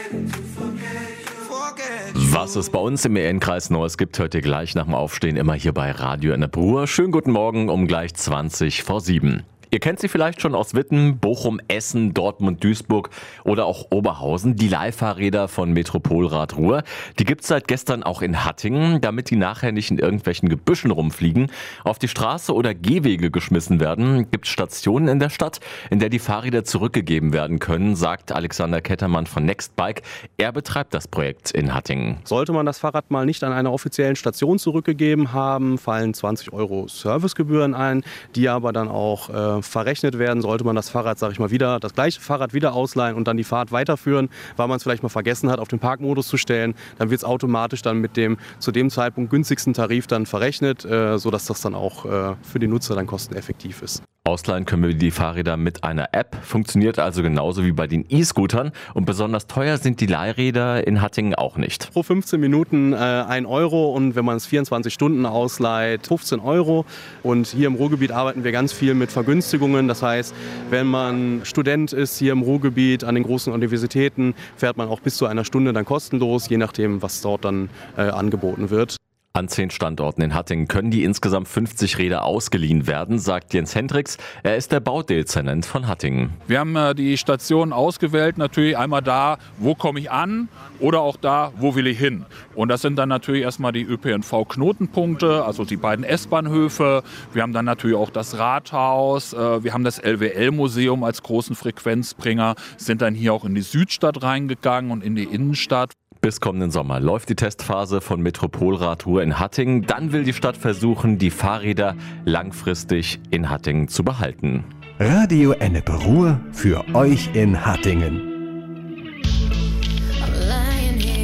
Was es bei uns im EN-Kreis Neues gibt, hört ihr gleich nach dem Aufstehen immer hier bei Radio Ennepe Ruhr. Schönen guten Morgen um gleich 7:20. Ihr kennt sie vielleicht schon aus Witten, Bochum, Essen, Dortmund, Duisburg oder auch Oberhausen. Die Leihfahrräder von Metropolrad Ruhr. Die gibt's seit gestern auch in Hattingen, damit die nachher nicht in irgendwelchen Gebüschen rumfliegen, auf die Straße oder Gehwege geschmissen werden. Gibt's Stationen in der Stadt, in der die Fahrräder zurückgegeben werden können, sagt Alexander Kettermann von Nextbike. Er betreibt das Projekt in Hattingen. Sollte man das Fahrrad mal nicht an einer offiziellen Station zurückgegeben haben, fallen 20 € Servicegebühren ein, die aber dann auch verrechnet werden. Sollte man das Fahrrad, das gleiche Fahrrad wieder ausleihen und dann die Fahrt weiterführen, weil man es vielleicht mal vergessen hat, auf den Parkmodus zu stellen, dann wird es automatisch dann mit dem zu dem Zeitpunkt günstigsten Tarif dann verrechnet, sodass das dann auch für die Nutzer dann kosteneffektiv ist. Ausleihen können wir die Fahrräder mit einer App, funktioniert also genauso wie bei den E-Scootern und besonders teuer sind die Leihräder in Hattingen auch nicht. Pro 15 Minuten 1 € und wenn man es 24 Stunden ausleiht, 15 €. Und hier im Ruhrgebiet arbeiten wir ganz viel mit Vergünstigungen. Das heißt, wenn man Student ist hier im Ruhrgebiet an den großen Universitäten, fährt man auch bis zu einer Stunde dann kostenlos, je nachdem, was dort dann angeboten wird. An 10 Standorten in Hattingen können die insgesamt 50 Räder ausgeliehen werden, sagt Jens Hendricks. Er ist der Baudezernent von Hattingen. Wir haben die Stationen ausgewählt, natürlich einmal da, wo komme ich an oder auch da, wo will ich hin. Und das sind dann natürlich erstmal die ÖPNV-Knotenpunkte, also die beiden S-Bahnhöfe. Wir haben dann natürlich auch das Rathaus, wir haben das LWL-Museum als großen Frequenzbringer, sind dann hier auch in die Südstadt reingegangen und in die Innenstadt. Bis kommenden Sommer läuft die Testphase von Metropolrad Ruhr in Hattingen. Dann will die Stadt versuchen, die Fahrräder langfristig in Hattingen zu behalten. Radio Ennepe Ruhr für euch in Hattingen.